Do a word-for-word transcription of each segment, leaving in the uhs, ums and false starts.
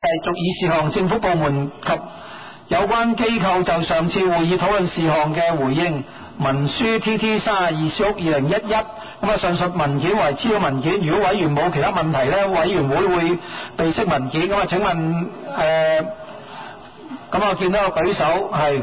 續議事項，政府部門及有關機構就上次會議討論事項嘅回應，文書 T T 三十二小二零一一，咁啊上述文件為資料文件。如果委員冇其他問題呢，委員會會備悉文件。咁啊，請問誒，咁、呃、我見到個舉手係。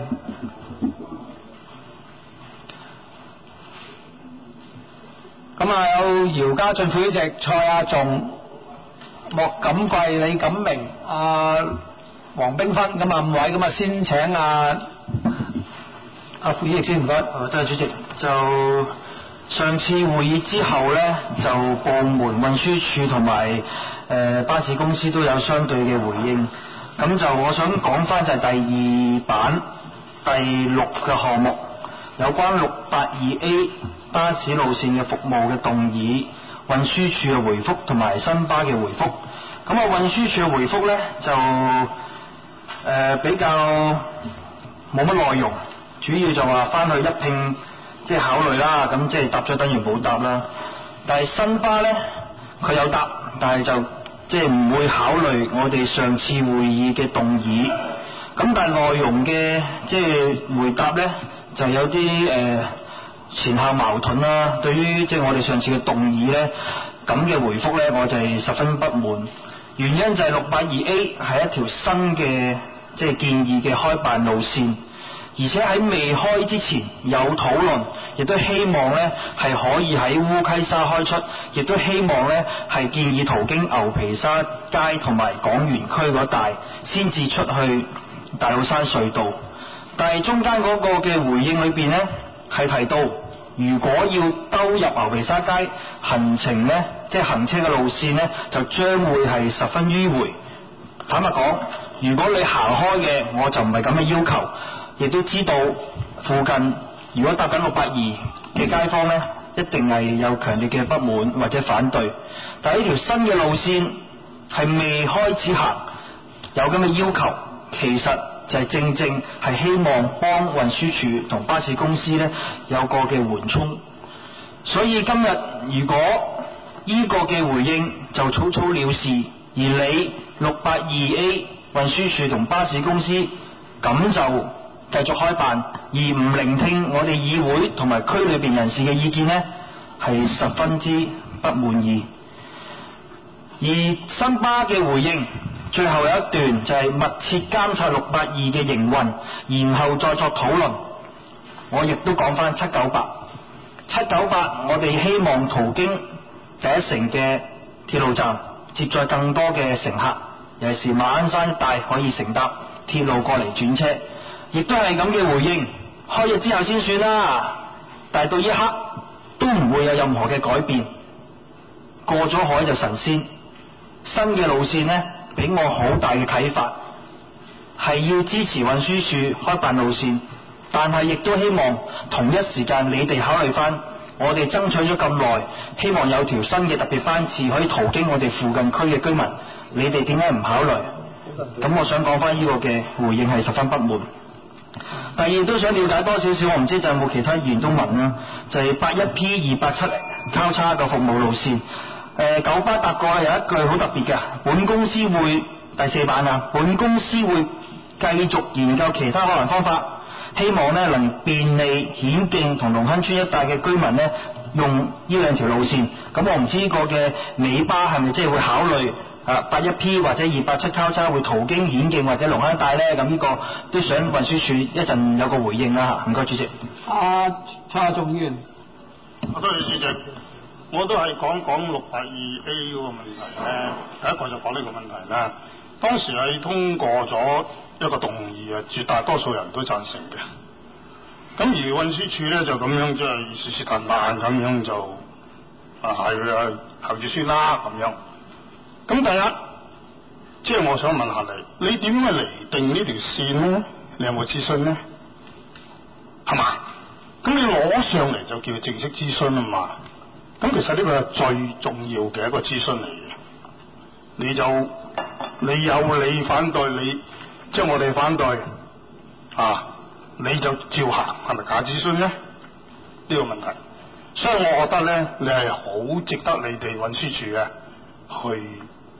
咁啊，有姚家俊副主席、蔡亞仲、莫錦貴、李錦明、阿黃冰芬，咁啊五位，咁啊先請阿阿副主席先，唔該。 誒，多謝主席。就上次會議之後呢，就部門運輸署同埋誒巴士公司都有相對嘅回應。咁就我想講翻就係第二版第六嘅項目，有關六八二 A。巴士路線嘅服務嘅動議，運輸署嘅回覆同埋新巴嘅回覆。咁啊，運輸署嘅回覆呢，就誒、呃、比較冇乜內容，主要就話翻去一併即係考慮啦。咁即係答咗等於冇答啦。但係新巴呢，佢有答，但係就即係唔會考慮我哋上次會議嘅動議。咁但係內容嘅即係回答呢，就有啲誒。呃前後矛盾啦，對於即係我哋上次嘅動議呢，咁嘅回覆呢，我就係十分不滿。原因就係六八二 A 係一條新嘅即係建議嘅開辦路線，而且喺未開之前有討論，亦都希望呢係可以喺烏溪沙開出，亦都希望呢係建議途經牛皮沙街同埋港園區嗰帶，先至出去大老山隧道。但係中間嗰個嘅回應裏邊呢，係提到，如果要兜入牛皮沙街，行程呢，即係行車嘅路線呢，就將會係十分迂迴。坦白講，如果你行開嘅，我就唔係咁嘅要求。亦都知道附近如果搭緊六八二嘅街坊呢，一定係有強烈嘅不滿或者反對。但係呢條新嘅路線係未開始行，有咁嘅要求，其實就係正正係希望幫運輸署同巴士公司呢有個嘅緩衝。所以今日如果呢個嘅回應就草草了事，而你六八二 A 運輸署同巴士公司咁就繼續開辦，而唔聆聽我哋議會同埋區裏邊人士嘅意見呢，係十分之不滿意。而新巴嘅回應最後有一段就係密切監察六八二嘅營運，然後再作討論。我亦都講翻七九八，七九八我哋希望途經第一城嘅鐵路站接載更多嘅乘客，尤其是馬鞍山一帶可以乘搭鐵路過嚟轉車，亦都係咁嘅回應。開咗之後先算啦，但係到一刻都唔會有任何嘅改變。過咗海就神仙，新嘅路線呢，俾我好大嘅啟發，係要支持運輸署開辦路線，但係亦都希望同一時間你哋考慮翻，我哋爭取咗咁耐，希望有條新嘅特別班次可以途經我哋附近區嘅居民，你哋點解唔考慮？咁我想講翻呢個嘅回應係十分不滿。第二都想了解多少少，我唔知就有冇其他議員都問啦，就係八一 P 二八七交叉嘅服務路線。誒九巴答過有一句好特別嘅，本公司會第四版啊，本公司會繼續研究其他可能方法，希望呢能便利顯徑同龍坑村一帶嘅居民呢用呢兩條路線。咁我唔知呢個嘅尾巴係咪即係會考慮啊八一 P 或者二八七交叉會途經顯徑或者龍坑帶呢？咁呢個都想運輸署一陣有個回應啦。唔該主席。 阿蔡亞仲議員， 多謝主席。我都係講講六八二 A 嗰個問題咧，第一個就講呢個問題啦。當時係通過咗一個動議啊，絕大多數人都贊成嘅。咁而運輸署咧就咁樣即係事事近難咁樣就啊係啊後住先啦咁樣。咁第一，即係我想問下你，你點樣嚟定呢條線咧？你有冇諮詢咧？係嘛？咁你攞上嚟就叫正式諮詢啊嘛？咁其實呢個係最重要嘅一個諮詢嚟嘅，你就你有你反對你，即係我哋反對啊，你就照行，係咪假諮詢咧？呢個問題，所以我覺得咧，你係好值得你哋運輸署嘅去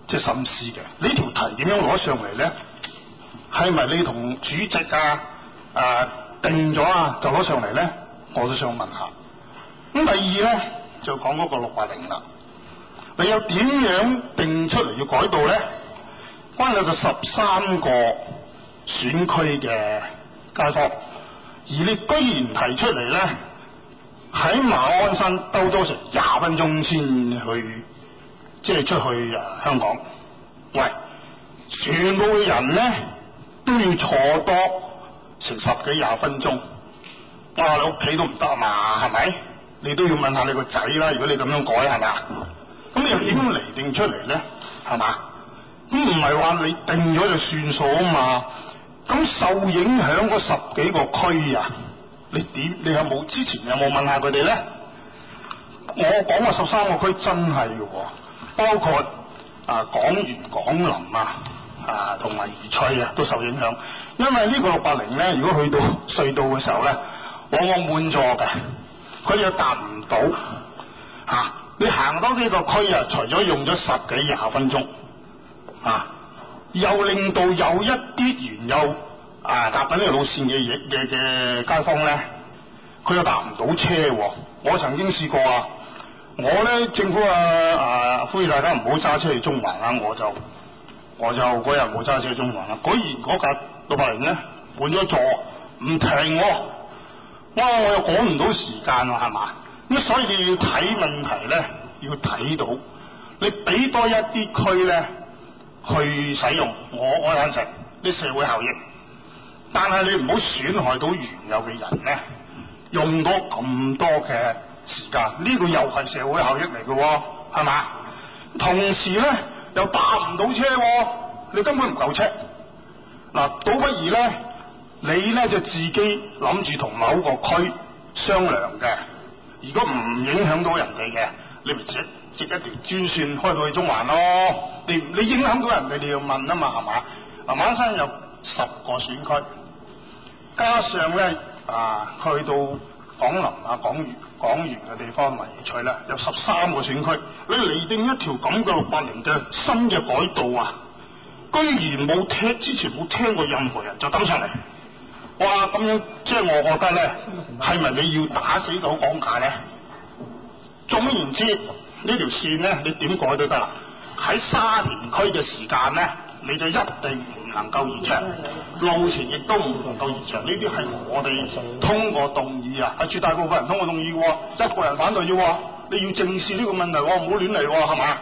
即係心思嘅。呢條題點樣攞上嚟咧？係咪你同主席啊啊定咗啊就攞上嚟咧？我都想問下。咁第二咧就講嗰個六八零啦。你有點樣定出嚟要改道咧？關有個十三個選區嘅街坊，而你居然提出嚟咧，喺馬鞍山兜咗成廿分鐘先去，即係出去啊香港。喂，全部嘅人咧都要坐多成十幾廿分鐘。哇！你屋企都唔得啊嘛，係咪？你都要問下你個仔啦。如果你咁樣改係咪？咁你又點樣嚟定出嚟咧？係嘛？咁唔係話你定咗就算數啊嘛？咁受影響嗰十幾個區啊，你點？你有冇之前有冇問下佢哋咧？我講話十三個區真係嘅，包括啊廣園、廣林啊啊同埋宜翠啊都受影響。因為呢個六八零咧，如果去到隧道嘅時候咧，往往滿座嘅，佢又達唔到嚇。你行多幾個區啊，除咗用咗十幾廿分鐘啊，又令到有一啲原有啊搭緊呢條路線嘅嘅嘅街坊咧，佢又搭唔到車喎。我曾經試過啊，我咧政府啊啊呼籲大家唔好揸車去中環啦，我就我就嗰日冇揸車去中環啦。果然嗰架六八零咧滿咗座，唔停喎，哇！我又趕唔到時間喎，係嘛？咁所以你要睇問題咧，要睇到你俾多一啲區咧去使用，我我贊成啲社會效益，但係你唔好損害到原有嘅人咧，用到咁多嘅時間，呢個又係社會效益嚟嘅喎，係嘛？同時咧又搭唔到車喎，你根本唔夠車。嗱，倒不如咧，你咧就自己諗住同某個區商量嘅。如果唔影響到人哋嘅，你咪直接一條專線開到去中環咯。你你影響到人哋，你要問啊嘛，係嘛？嗱，馬鞍山有十個選區，加上咧啊，去到廣林啊、廣園、廣園嘅地方嚟取咧，有十三個選區。你釐定一條咁嘅六八零嘅新嘅改道啊，居然冇聽之前冇聽過任何人就登上嚟。哇！咁樣即係我覺得咧，係咪你要打死到講價咧？總言之，呢條線咧，你點改都得啦。喺沙田區嘅時間咧，你就一定唔能夠延長，路程亦都唔能夠延長。呢啲係我哋通過動議啊，係絕大部分人通過動議喎，一個人反對要喎，你要正視呢個問題喎，唔好亂嚟喎，係嘛？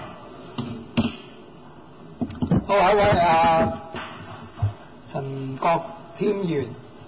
好，下一位啊，陳國添員。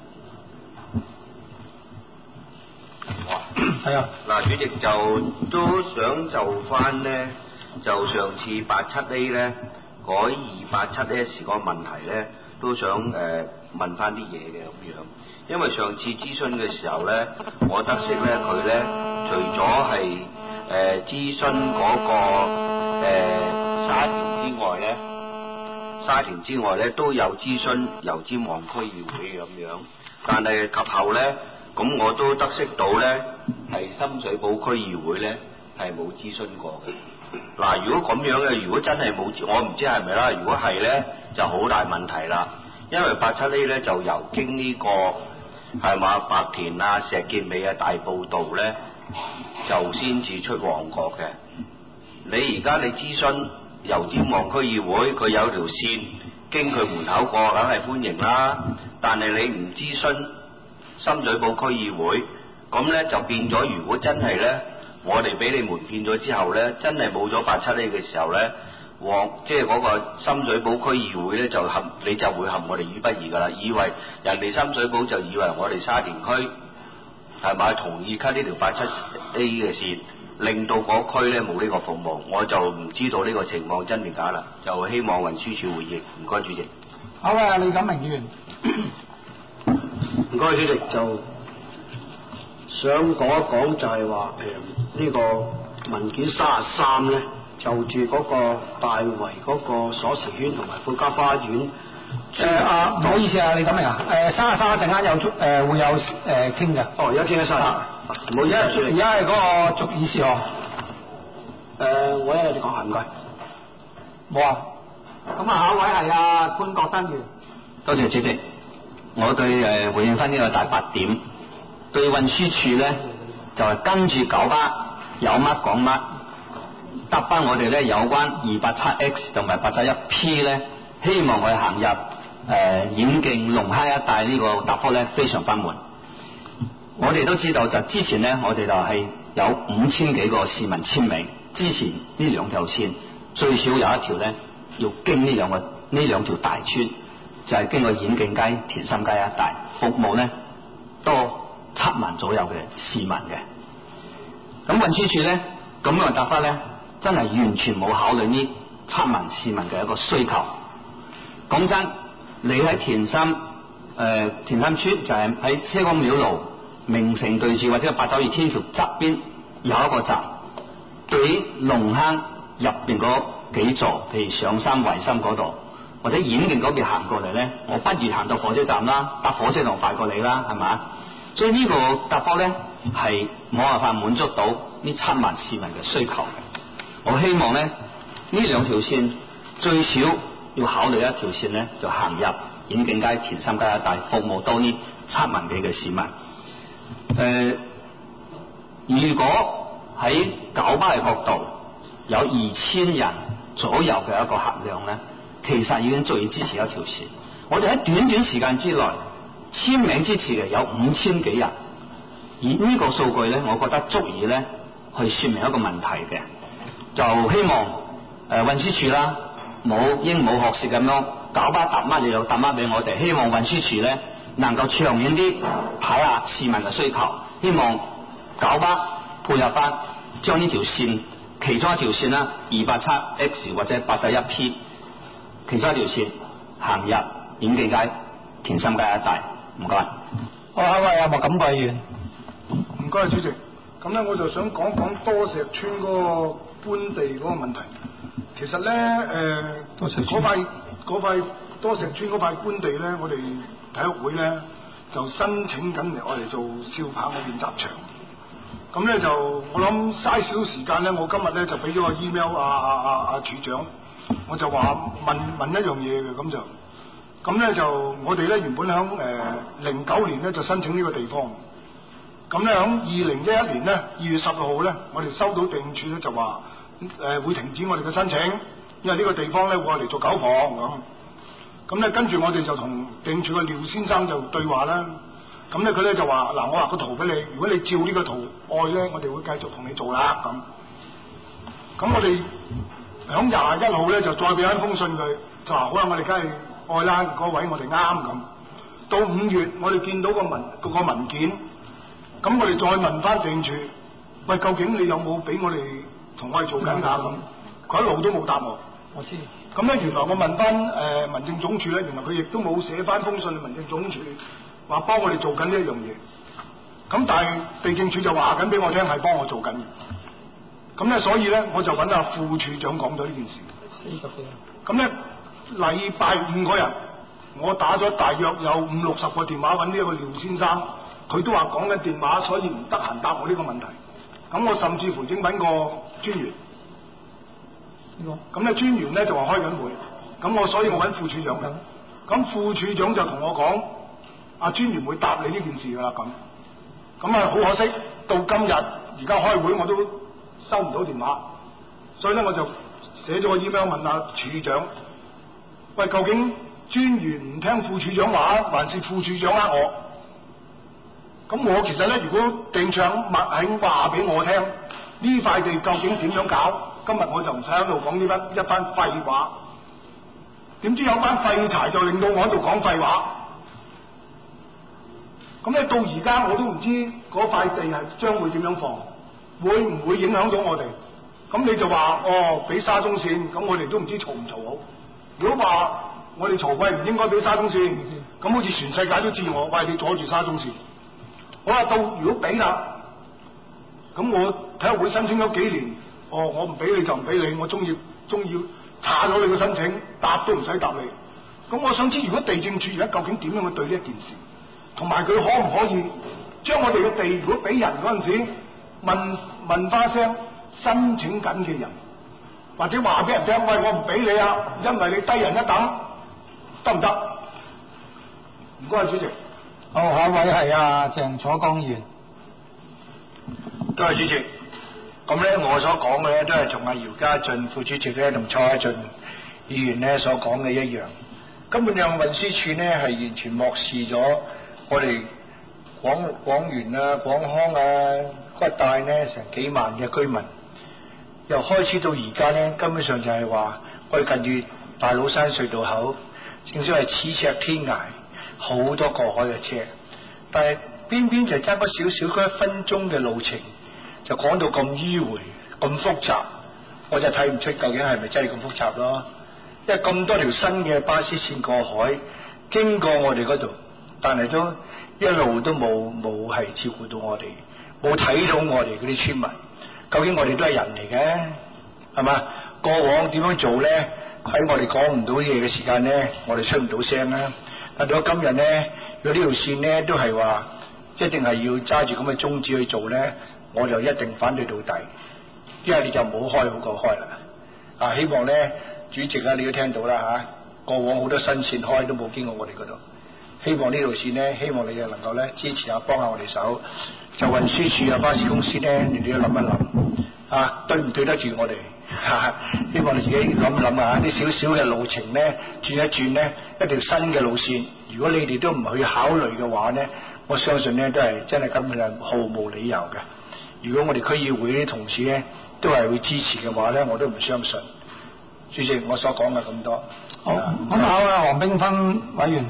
係啊， 嗱，主席就都想就翻咧，就上次八七 A 咧改二八七 S 個問題咧，都想誒、呃、問翻啲嘢嘅咁樣。因為上次諮詢嘅時候咧，我得悉咧佢咧除咗係誒諮詢嗰個、呃、沙田之外咧，沙田之外咧都有諮詢油尖旺區議會咁樣，但係及後咧。咁我都得悉到咧，係深水埗區議會咧係冇諮詢過嘅。嗱，如果咁樣嘅，如果真係冇，我唔知係咪啦。如果係咧，就好大問題啦。因為八七 A 咧就由經呢、這個係嘛白田啊、石硤尾啊、大埔道咧，就先至出旺角嘅。你而家你諮詢油尖旺區議會，佢有條線經佢門口過，梗係歡迎啦。但係你唔諮詢深水埗區議會，咁咧就變咗。如果真係咧，我哋俾你瞞騙咗之後咧，真係冇咗八七 A 嘅時候咧，往即係嗰個深水埗區議會咧就陷，你就會陷我哋於不義噶啦。以為人哋深水埗就以為我哋沙田區係咪同意 cut 呢條八七 A 嘅線，令到嗰區咧冇呢個服務，我就唔知道呢個情況真定假啦。就希望運輸署回應，唔該主席。 好啊，李錦明議員。 唔該，主席，就想講一講就係話誒呢個文件三十三咧，就住嗰個大圍嗰個鎖匙圈同埋富嘉花園。 誒啊，唔好意思啊，李錦明啊，誒三十三一陣間有誒、呃、會有誒傾嘅。 哦，而家傾得晒。唔好意思， 而家係嗰個逐議事項。 誒，我一陣就講下，唔該。 冇啊。 咁啊，下一位係阿潘國新議員。 多謝主席，我對誒、呃、回應翻呢個第八點，對運輸署咧就係、是、跟住九巴有乜講乜，答翻我哋咧有關二八七 X 同埋八十一 P 咧，希望佢行入誒、呃、演徑龍蝦一帶呢個答覆咧非常不滿。我哋都知道就之前咧，我哋就係有五千幾個市民簽名支持呢兩條線，最少有一條咧要經呢兩個呢兩條大村，就係、是、經過演徑街、田心街一帶，服務咧多七萬左右嘅市民嘅。咁運輸署咧咁樣答法咧，真係完全冇考慮呢七萬市民嘅一個需求。講真，你喺田心誒、呃、田心村就係喺車公廟路名城對峙或者八九二天橋側邊有一個站，對於龍坑入邊嗰幾座，譬如上山圍心嗰度或者演徑嗰邊行過嚟咧，我不如行到火車站啦，搭火車仲快過你啦，係嘛？所以呢個答覆咧係冇辦法滿足到呢七萬市民嘅需求嘅。我希望咧呢兩條線最少要考慮一條線咧，就行入演徑街、田心街一帶，服務到呢七萬幾嘅市民。誒、呃，如果喺九巴嘅角度有二千人左右嘅一個客量咧，其實已經足以支持一條線。我哋喺短短時間之內簽名支持嘅有五千幾人，而呢個數據咧，我覺得足以咧去說明一個問題嘅。就希望誒、呃、運輸署啦，冇鸚鵡學舌咁樣，九巴答乜你就答乜俾我哋。希望運輸署咧能夠長遠啲睇下市民嘅需求，希望九巴配合翻，將呢條線其中一條線啦，二八七 X 或者八十一 P， 其中一條線行入演徑街、田心街一帶。唔該。 好，下一位阿莫錦貴議員。 唔該，主席。咁咧，我就想講講多石村嗰個官地嗰個問題。其實咧，誒、呃，嗰塊嗰塊多石村嗰塊官地咧，我哋體育會咧就申請緊嚟我哋做少棒嘅練習場。咁咧就我諗嘥少時間咧，我今日咧就俾咗個 email 啊啊啊啊處長，我就話問問一樣嘢嘅，咁就咁咧就我哋咧原本響誒零九年咧就申請呢個地方。咁咧，喺二零一一年咧二月十六號咧，我哋收到地政處咧就話誒、呃、會停止我哋嘅申請，因為呢個地方咧會我嚟做狗房咁。咁咧跟住我哋就同地政處嘅廖先生就對話啦。咁咧佢咧就話嗱，我畫個圖俾你，如果你照呢個圖愛咧，我哋會繼續同你做啦咁。咁我哋喺廿一號咧就再俾一封信佢，就話好啦，我哋梗係愛啦，嗰位我哋啱咁。到五月我哋見到個文個個文件。咁我哋再問翻地政處，喂，究竟你有冇俾我哋同我哋做緊㗎咁？佢一路都冇答我。我知。咁咧，原來我問翻誒、呃、民政總署咧，原來佢亦都冇寫翻封信去民政總署，話幫我哋做緊呢一樣嘢。咁但係地政處就話緊俾我聽係幫我做緊嘅。咁咧，所以咧我就揾阿副處長講咗呢件事。四十幾。咁咧，禮拜五嗰日，我打咗大約有五六十個電話揾呢一個廖先生。佢都話講緊電話，所以唔得閒答我呢個問題。咁我甚至乎已經揾過專員，咁咧專員咧就話開緊會。咁我所以我揾副處長嘅。咁副處長就同我講，阿專員會答你呢件事㗎啦。咁咁啊好可惜，到今日而家開會我都收唔到電話，所以咧我就寫咗個 email 問阿處長，喂，究竟專員唔聽副處長話，還是副處長呃我？咁我其實咧，如果地長默喺話俾我聽，呢塊地究竟點樣搞？今日我就唔使喺度講呢番一番廢話。點知有班廢柴就令到我喺度講廢話。咁咧到而家我都唔知嗰塊地係將會點樣放，會唔會影響到我哋？咁你就話哦，俾沙中線，咁我哋都唔知嘈唔嘈好。如果話我哋嘈，喂，唔應該俾沙中線，咁好似全世界都知我，喂，你阻住沙中線。我話到如果俾啦，咁我體育會申請咗幾年，哦，我唔俾你就唔俾你，我中意中意查咗你嘅申請，答都唔使答你。咁我想知如果地政處而家究竟點樣去對呢一件事，同埋佢可唔可以將我哋嘅地如果俾人嗰陣時問問翻聲申請緊嘅人， 或者話俾人聽，喂，我唔俾你啊，因為你低人一等，得唔得？唔該，主席。 好，下一位係啊鄭楚江議員。 多謝主席。咁咧，我所講嘅咧都係同阿姚家俊副主席咧同蔡家俊議員咧所講嘅一樣。根本上運輸署咧係完全漠視咗我哋廣廣園啊、廣康啊嗰一帶咧成幾萬嘅居民，由開始到而家咧，根本上就係話我哋近住大老山隧道口，正所謂咫尺天涯，好多過海嘅車，但係偏偏就爭嗰少少嗰一分鐘嘅路程，就講到咁迂迴、咁複雜，我就睇唔出究竟係咪真係咁複雜咯。因為咁多條新嘅巴士線過海，經過我哋嗰度，但係都一路都冇冇係照顧到我哋，冇睇到我哋嗰啲村民。究竟我哋都係人嚟嘅，係嘛？過往點樣做咧？喺我哋講唔到嘢嘅時間咧，我哋出唔到聲啦。但到今日咧，如果呢條線咧都係話一定係要揸住咁嘅宗旨去做咧，我就一定反對到底。因為你就唔好開好過開啦。啊，希望咧主席啊，你都聽到啦吓、啊。過往好多新線開都冇經過我哋嗰度，希望呢條線咧，希望你就能夠咧支持下，幫下我哋手。就運輸署啊、巴士公司咧，你哋要諗一諗啊，對唔對得住我哋？啊、希望你自己諗一諗啊，啲少少嘅路程咧，轉一轉咧，一條新嘅路線。如果你哋都唔去考慮嘅話咧，我相信咧都係真係根本係毫無理由嘅。如果我哋區議會啲同事咧都係會支持嘅話咧，我都唔相信。主席，我所講嘅咁多。 好，咁好啊，黃冰芬委員。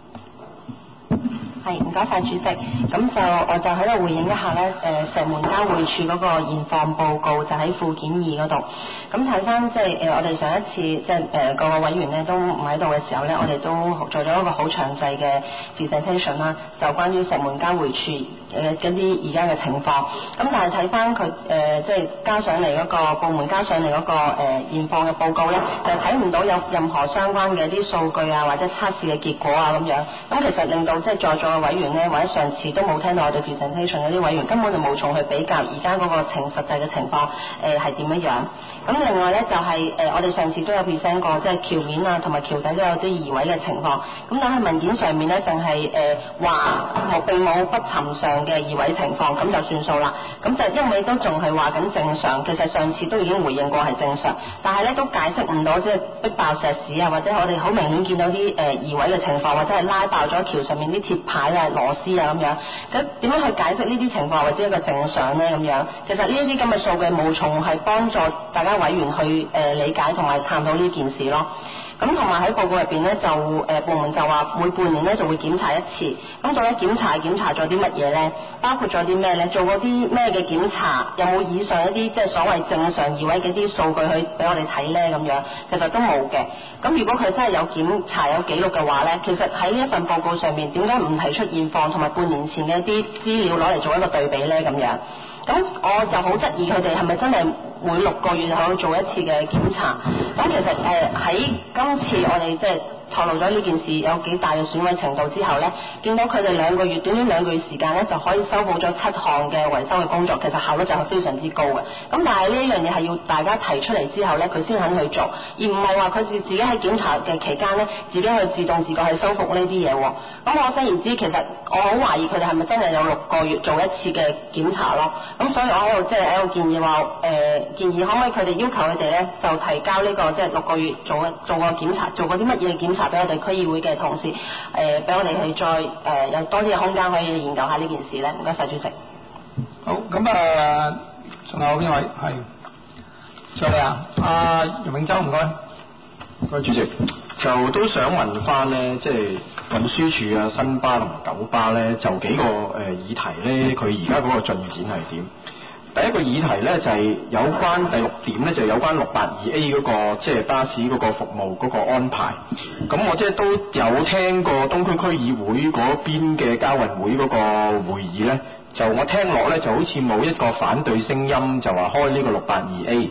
係，唔該晒主席。咁就我就喺度回應一下咧，誒石門交匯處嗰個現況報告就喺附件二嗰度。咁睇翻即係誒我哋上一次即係誒各個委員咧都唔喺度嘅時候咧，我哋都做咗一個好詳細嘅 presentation 啦，就關於石門交匯處誒嗰啲而家嘅情況。咁但係睇翻佢誒即係交上嚟嗰個部門交上嚟嗰個誒現況嘅報告咧，就睇唔到有任何相關嘅啲數據啊或者測試嘅結果啊咁樣。咁其實令到即係在座委員咧，或者上次都冇聽到我哋 presentation 嗰啲委員，根本就冇從去比較而家嗰個情實際嘅情況，誒係點樣樣。咁另外咧就係、是、誒、呃、我哋上次都有 present 過，即係橋面啊同埋橋底都有啲移位嘅情況。咁但係文件上面咧，淨係誒話冇並冇不尋常嘅移位情況，咁就算數啦。咁就一味都仲係話緊正常，其實上次都已經回應過係正常，但係咧都解釋唔到即係逼爆石屎啊，或者我哋好明顯見到啲誒、呃、移位嘅情況，或者係拉爆咗橋上面啲鐵牌啊、螺絲啊咁樣，咁點樣去解釋呢啲情況或者一個正常咧咁樣？其實呢一啲咁嘅數據無從係幫助大家委員去誒、呃、理解同埋探討呢件事咯。咁同埋喺報告入邊咧，就誒、呃、部門就話每半年咧就會檢查一次。咁到底檢查檢查咗啲乜嘢咧？包括咗啲咩咧？做過啲咩嘅檢查？有冇以上一啲即係所謂正常移位嘅啲數據去俾我哋睇咧？咁樣其實都冇嘅。咁如果佢真係有檢查有記錄嘅話咧，其實喺呢一份報告上面點解唔提出現況同埋半年前嘅一啲資料攞嚟做一個對比咧？咁樣咁我就好質疑佢哋係咪真係每六個月就可以做一次嘅檢查？咁其實誒喺、呃、今次我哋即係透露咗呢件事有幾大嘅損毀程度之後呢，見到佢哋兩個月短短兩個月時間呢，就可以修補咗七項嘅維修嘅工作，其實效率就係非常之高嘅。咁但係呢一樣嘢係要大家提出嚟之後呢，佢先肯去做，而唔係話佢自自己喺檢查嘅期間呢，自己去自動自覺去修復呢啲嘢。咁我想而知，其實我好懷疑佢哋係咪真係有六個月做一次嘅檢查咯。咁所以我喺度即係喺度建議話，誒、呃、建議可唔可以佢哋要求佢哋呢，就提交呢、這個即係、就是、六個月做做個檢查，做過啲乜嘢檢查俾我哋區議會嘅同事，誒、呃、俾我哋去再誒、呃、有多啲嘅空間可以研究下呢件事咧。唔該晒主席。 好，咁啊，仲有邊位係？再嚟啊，阿楊永洲，唔該。 唔該主席，就都想問翻咧，即係運輸署啊、新巴同埋九巴咧，就幾個誒、呃、議題咧，佢而家嗰個進展係點？第一個議題咧就係、是、有關第六點咧，就有關六八二 A 嗰、那個即係、就是、巴士嗰個服務嗰個安排。咁我即係都有聽過東區區議會嗰邊嘅交運會嗰個會議咧，就我聽落咧就好似冇一個反對聲音，就話開呢個六八二 A。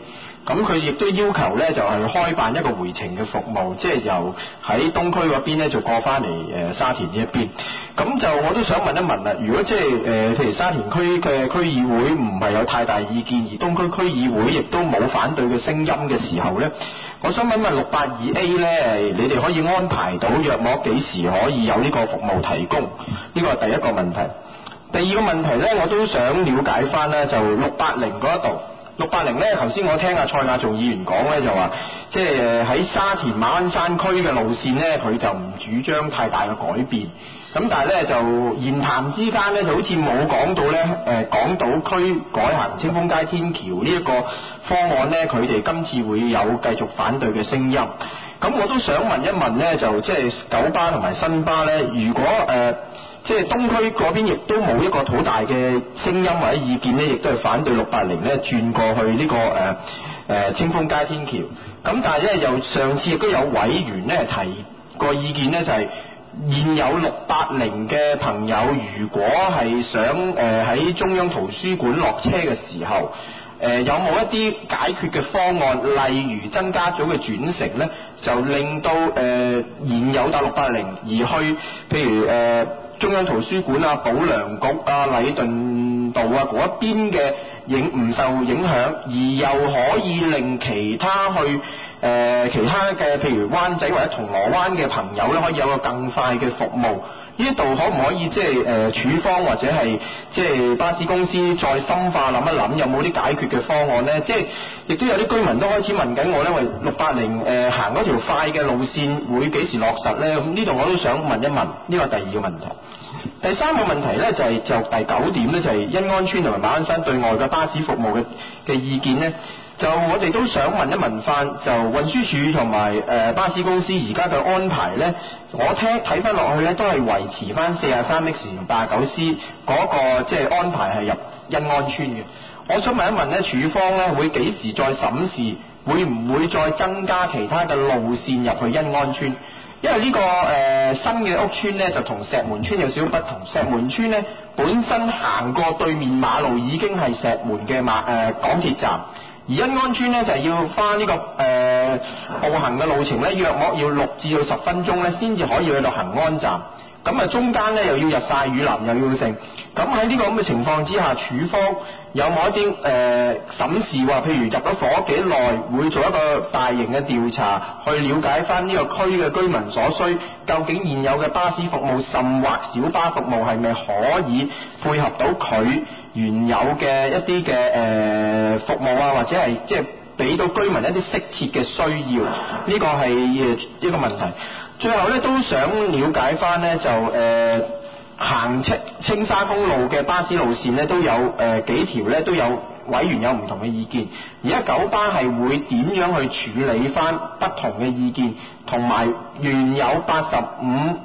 咁佢亦都要求咧就係開辦一個回程嘅服務，即係由喺東區嗰邊咧就過翻嚟誒沙田呢一邊。咁就我都想問一問啦，如果即係誒譬如沙田區嘅區議會唔係有太大意見，而東區區議會亦都冇反對嘅聲音嘅時候咧，我想問問六八二 A 咧，你哋可以安排到約莫幾時可以有呢個服務提供？呢個係第一個問題。第二個問題咧，我都想了解翻咧，就六八零嗰一度。六八零咧，頭先我聽阿蔡亞仲議員講咧，就話即係喺沙田馬鞍山區嘅路線咧，佢就唔主張太大嘅改變。咁但係咧就言談之間咧，就好似冇講到咧誒港島區改行清風街天橋呢一個方案咧，佢哋今次會有繼續反對嘅聲音。咁我都想問一問咧，就即係九巴同埋新巴咧，如果誒、呃即係東區嗰邊亦都冇一個好大嘅聲音或者意見咧，亦都係反對六八零咧轉過去呢、這個誒誒、呃、清風街天橋。咁但係咧，又上次亦都有委員咧提個意見咧，就係、是、現有六八零嘅朋友，如果係想誒喺、呃、中央圖書館落車嘅時候，誒、呃、有冇一啲解決嘅方案，例如增加咗嘅轉乘咧，就令到誒、呃、現有搭六八零而去，譬如誒。呃中央圖書館啊、保良局啊、禮頓道啊嗰一邊嘅影唔受影響，而又可以令其他去誒、呃、其他嘅譬如灣仔或者銅鑼灣嘅朋友咧，可以有個更快嘅服務。呢度可唔可以即係誒署方或者係即係巴士公司再深化諗一諗，有冇啲解決嘅方案咧？即係亦都有啲居民都開始問緊我咧，喂六八零誒行嗰條快嘅路線會幾時落實咧？咁呢度我都想問一問，呢個係第二個問題。第三個問題咧就係、是、就第九點咧，就係欣安邨同埋馬鞍山對外嘅巴士服務嘅嘅意見咧。就我哋都想問一問翻，就運輸署同埋誒巴士公司而家嘅安排咧，我聽睇翻落去咧，都係維持翻四十三 X 同八十九 C 嗰個即係安排係入欣安邨嘅。我想問一問咧，署方咧會幾時再審視，會唔會再增加其他嘅路線入去欣安邨？因為呢、這個誒、呃、新嘅屋邨咧，就同石門邨有少少不同。石門邨咧本身行過對面馬路已經係石門嘅馬誒、呃、港鐵站。而欣安邨咧就係、是、要翻呢、這個誒、呃、步行嘅路程咧，約莫要六至到十分鐘咧，先至可以去到恒安站。咁啊，中間咧又要日曬雨淋，又要剩。咁喺呢個咁嘅情況之下，署方有冇一啲誒、呃、審視話，譬如入咗伙幾耐，會做一個大型嘅調查，去了解翻呢個區嘅居民所需，究竟現有嘅巴士服務甚或小巴服務係咪可以配合到佢原有嘅一啲嘅誒服務啊，或者係即係俾到居民一啲適切嘅需要，呢個係一個問題。最後咧都想了解翻咧，就誒、呃、行青青沙公路嘅巴士路線咧都有誒、呃、幾條咧都有委員有唔同嘅意見。而家九巴係會點樣去處理翻不同嘅意見，同埋原有八十五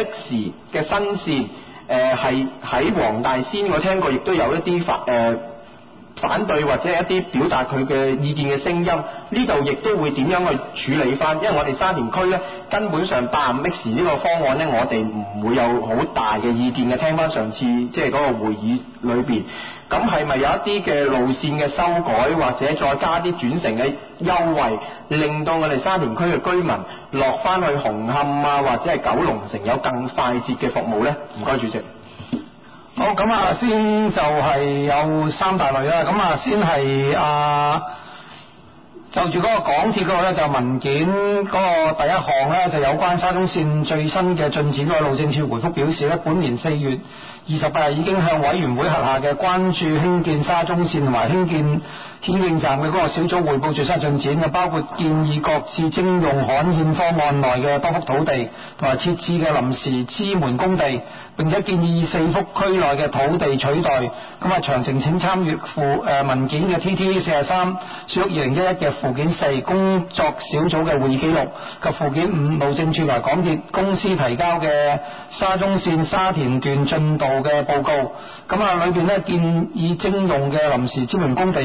X 嘅新線誒係喺黃大仙我聽過，亦都有一啲法誒。呃反對或者一啲表達佢嘅意見嘅聲音，呢度亦都會點樣去處理翻？因為我哋沙田區咧根本上八十五 X 呢個方案咧，我哋唔會有好大嘅意見嘅。聽翻上次即係嗰個會議裏邊，咁係咪有一啲嘅路線嘅修改，或者再加啲轉乘嘅優惠，令到我哋沙田區嘅居民落翻去紅磡啊，或者係九龍城有更快捷嘅服務咧？唔該，主席。 好，咁啊，先就係有三大類啦。咁啊，先係啊，就住嗰個港鐵嗰個咧，就文件嗰個第一項咧，就有關沙中線最新嘅進展。嗰個路政署回覆表示咧，本年四月二十八日已經向委員會轄下嘅關注興建沙中線同埋興建天徑站嘅嗰個小組匯報最新進展嘅，包括建議各自徵用刊憲方案內嘅多幅土地同埋設置嘅臨時支門工地，並且建議以四幅區內嘅土地取代。咁啊，詳情請參閱附誒文件嘅 T T 四十三小二零一一嘅附件四工作小組嘅會議記錄及附件五路政署同港鐵公司提交嘅沙中線沙田段進度嘅報告。咁啊，裏邊咧建議徵用嘅臨時支門工地有誒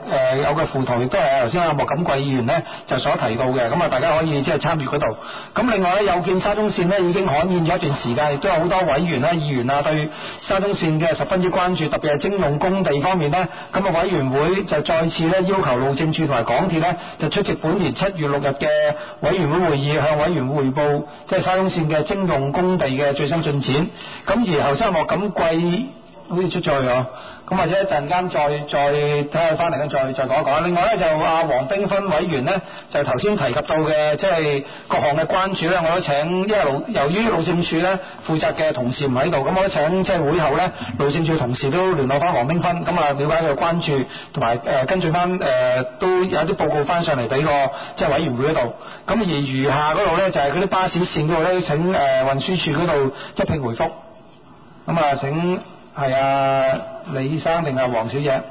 誒有個附圖，亦都係頭先阿莫錦貴議員咧就所提到嘅，咁啊大家可以即係參與嗰度。咁另外咧有見沙中線咧已經刊憲咗一段時間，亦都有好多委員啦、議員啊對沙中線嘅十分之關注，特別係徵用工地方面咧，咁啊委員會就再次咧要求路政署同埋港鐵咧就出席本年七月六日嘅委員會會議，向委員會匯報即係沙中線嘅徵用工地嘅最新進展。咁而後生莫錦貴好似出咗去咗，咁或者一陣間再再睇下翻嚟咧，再再講一講。另外咧就阿黃冰芬委員咧，就頭先提及到嘅即係各項嘅關注咧，我都請，因為路由於路政署咧負責嘅同事唔喺度，咁我都請即係會後咧路政署同事都聯絡翻黃冰芬，咁啊了解佢嘅關注，同埋誒跟住翻誒都有啲報告翻上嚟俾個即係委員會嗰度。咁而餘下嗰度咧就係嗰啲巴士線嗰度咧，請誒運輸署嗰度一併回覆。咁啊請。係啊，李生定係黃小姐？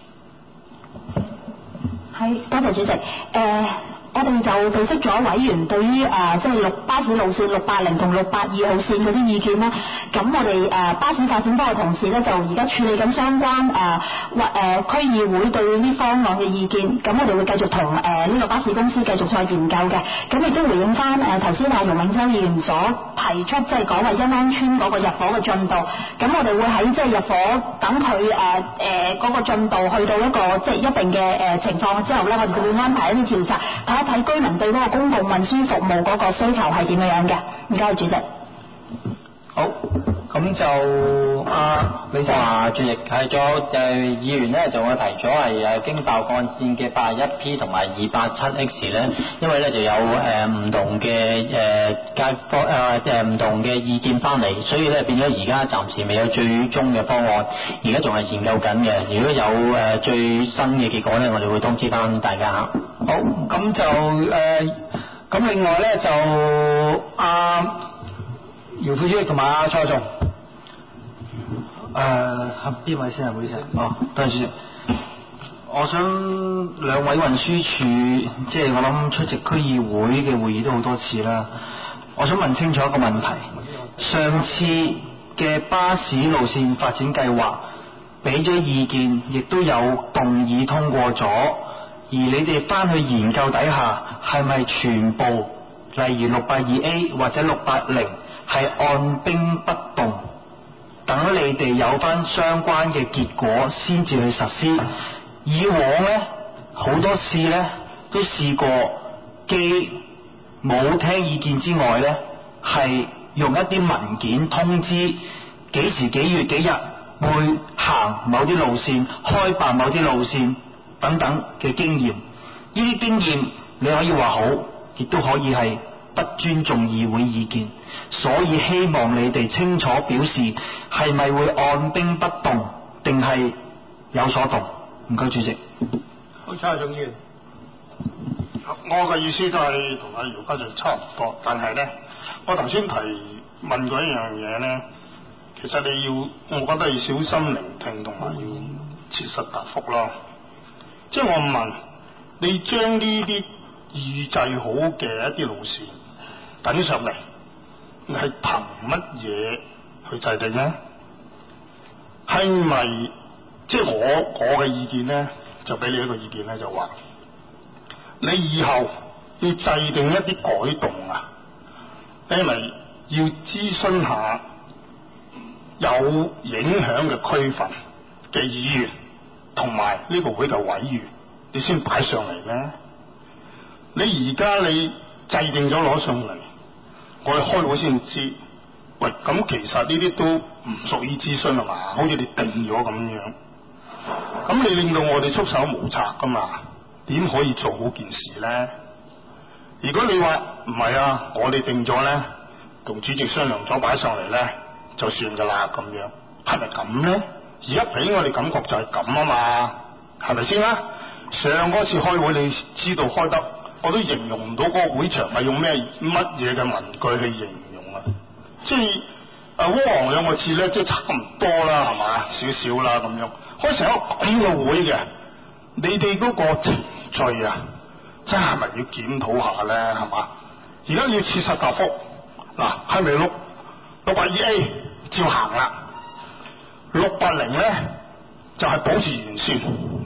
係，多謝主席。誒、呃，我哋就備悉咗委員對於誒即係六巴士路線六八零同六八二號線嗰啲意見啦。咁我哋誒、呃、巴士發展科嘅同事咧，就而家處理緊相關誒或誒區議會對呢方案嘅意見。咁我哋會繼續同誒呢個巴士公司繼續再研究嘅。咁亦都回應翻誒頭先阿容永洲議員所提出即係講話欣安邨嗰個入伙嘅進度。咁我哋會喺即係入伙等佢誒誒嗰個進度去到一個即係一定嘅誒、呃、情況之後咧，我哋就會安排一啲調查，睇一睇居民對嗰個公共運輸服務嗰個需求係點樣樣嘅。唔該，主席。 好，咁就啊，你就話主席係咗就議員咧，就我提咗係誒經爆幹線嘅八十一 P 同埋二八七 X 咧，因為咧就有誒唔、呃、同嘅誒街坊誒誒唔同嘅意見翻嚟，所以咧變咗而家暫時未有最終嘅方案，而家仲係研究緊嘅。如果有誒、呃、最新嘅結果咧，我哋會通知翻大家。 好，咁就誒，咁、呃、另外咧就阿姚副主席同埋阿蔡總。 誒，邊位先啊？會先哦，多謝主席。我想兩位運輸署，即係我諗出席區議會嘅會議都好多次啦。我想問清楚一個問題：上次嘅巴士路線發展計劃俾咗意見，亦都有動議通過咗，而你哋翻去研究底下，係咪全部，例如六八二 A 或者六八零，係按兵不動？等你哋有翻相關嘅結果先至去實施。以往呢，好多次呢都試過，既冇聽意見之外呢，係用一啲文件通知幾時幾月幾日會行某啲路線，開辦某啲路線等等嘅經驗。呢啲經驗你可以話好，亦都可以係不尊重議會意見，所以希望你哋清楚表示係咪會按兵不動，定係有所動？唔該，主席。 好，蔡總議員。 我嘅意思都係同阿姚家俊差唔多，但係咧，我頭先提問過一樣嘢咧，其實你要，我覺得要小心聆聽同埋要切實答覆咯。即係我問你，將呢啲預製好嘅一啲路線等上嚟，你係憑乜嘢去制定呢？係咪即係我我嘅意見呢？就俾你一個意見咧，就話你以後要制定一啲改動啊，你咪要諮詢下有影響嘅區份嘅議員同埋呢個會嘅委員，你先擺上嚟咧。你而家你制定咗攞上嚟，我哋開會先知。喂，咁其實呢啲都唔屬於諮詢係嘛？好似你定咗咁樣，咁你令到我哋束手無策噶嘛？點可以做好件事咧？如果你話唔係啊，我哋定咗咧，同主席商量咗擺上嚟咧，就算噶啦咁樣，係咪咁咧？而家俾我哋感覺就係咁啊嘛，係咪先啊？上嗰次開會你知道開得，我都形容唔到嗰個會場係用咩乜嘢嘅文句去形容啊！即係啊，烏黃兩個字咧，即係差唔多啦，係嘛？少少啦咁樣，開成一個咁嘅會嘅，你哋嗰個程序啊，真係咪要檢討下咧？係嘛？而家要切實答覆，嗱，係咪六六八二 A 照行啦？六八零咧就係、是、保持原線，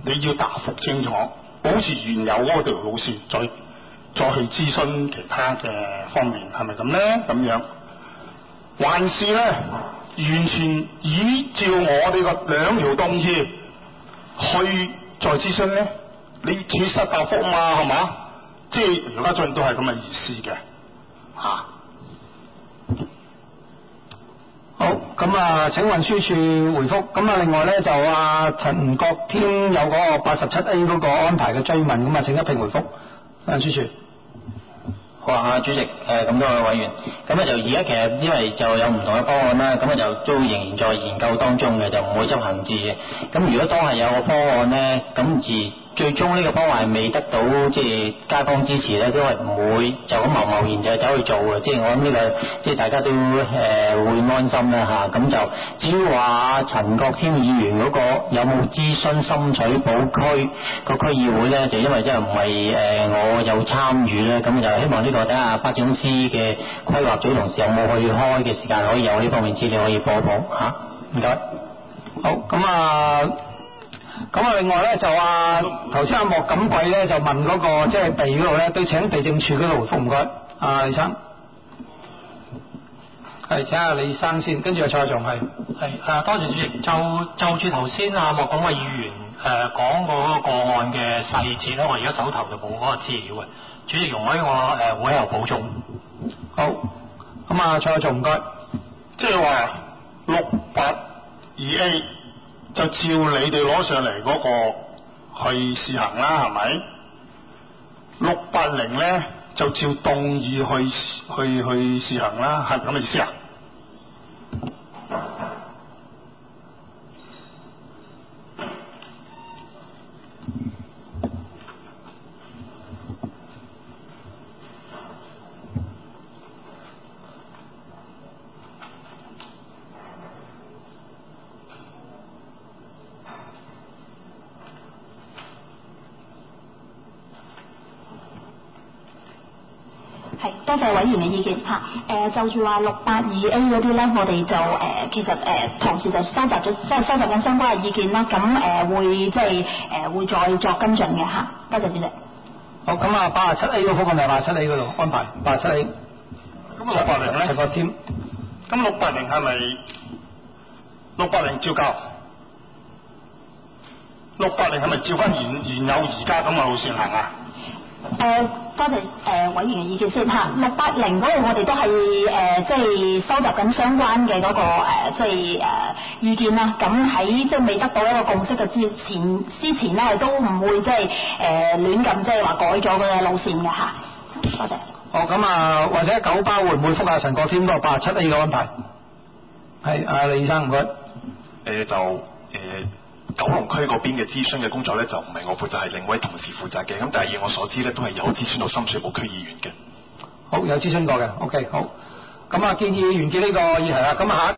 你要答覆清楚，保持原有嗰條路線，再再去諮詢其他嘅方面，係咪咁呢？咁樣，還是呢？完全依照我哋個兩條動議去再諮詢呢？你切實答覆嘛，係嘛？即係姚家俊都係咁嘅意思嘅，嚇、啊。 好，咁啊，請運輸署回覆。咁啊，另外咧就啊陳國添有嗰個八十七 A 嗰個安排嘅追問，咁啊請一併回覆。運輸署。 好啊，主席，誒咁多位委員，咁啊就而家其實因為就有唔同嘅方案啦，咁啊就都仍然在研究當中嘅，就唔會執行至嘅。咁如果當係有個方案咧，咁而最終呢個方案係未得到即係街坊支持咧，都係唔會就咁貿貿然就走去做嘅。即係我諗呢個即係大家都誒、呃、會安心啦嚇。咁、啊、就至於話陳國添議員嗰個有冇諮詢深水埗區個區議會咧，就因為真係唔係誒我有參與咧，咁就希望呢、這個睇下巴士公司嘅規劃組同事有冇去開嘅時間可以有呢方面資料可以播報嚇。唔、啊、該。 好，咁啊。咁啊，另外咧就啊，頭先阿莫錦貴咧就問嗰、那個即係、就是、地嗰度咧，都請地政處嗰度回覆，唔該，阿李生，係請下李生先，跟住阿蔡仲係係誒，多謝主席。就就住頭先阿莫錦貴議員誒講嗰個個案嘅細節咧，我而家手頭就冇嗰個資料嘅，主席容許我誒、呃、會喺度補充。 好，咁啊蔡仲唔該， 即係話六八二 A。就照你哋攞上嚟嗰個去試行啦，係咪？六八零咧就照動議去去去試行啦，係咁嘅意思啊？ 係，多謝委員嘅意見嚇。誒、呃、就住話六八二 A 嗰啲咧，我哋就誒、呃、其實誒、呃、同時就收集咗，即係收集緊相關嘅意見啦。咁誒、呃、會即係誒會再作跟進嘅嚇。多謝主席。 好，咁啊八十七 A 嗰個咪八十七 A 嗰度安排八十七 A。 咁六八零咧？ 陳國添。 咁六八零係咪六八零照交？六八零係咪照翻原原有而家咁嘅路線行啊？ 誒、呃、多謝誒、呃、委員嘅意見先嚇。六八零嗰度我哋都係誒、呃、即係收集緊相關嘅嗰、那個、呃、即係誒、呃、意見啦。咁喺即係未得到一個共識嘅之前之前咧，都唔會即係誒、呃、亂咁即係話改咗嘅路線嘅嚇。多謝。 哦，咁啊，或者九巴會唔會覆下陳國添嗰個八十七 A 嘅安排？係阿李生唔該。誒、 呃、就誒。呃九龍區嗰邊嘅諮詢嘅工作咧，就唔係我負責，係另位同事負責嘅。咁但係以我所知咧，都係有諮詢到深水埗區議員嘅。 好，有諮詢過嘅。OK，好。咁啊，建議完結呢個議題啦。咁下。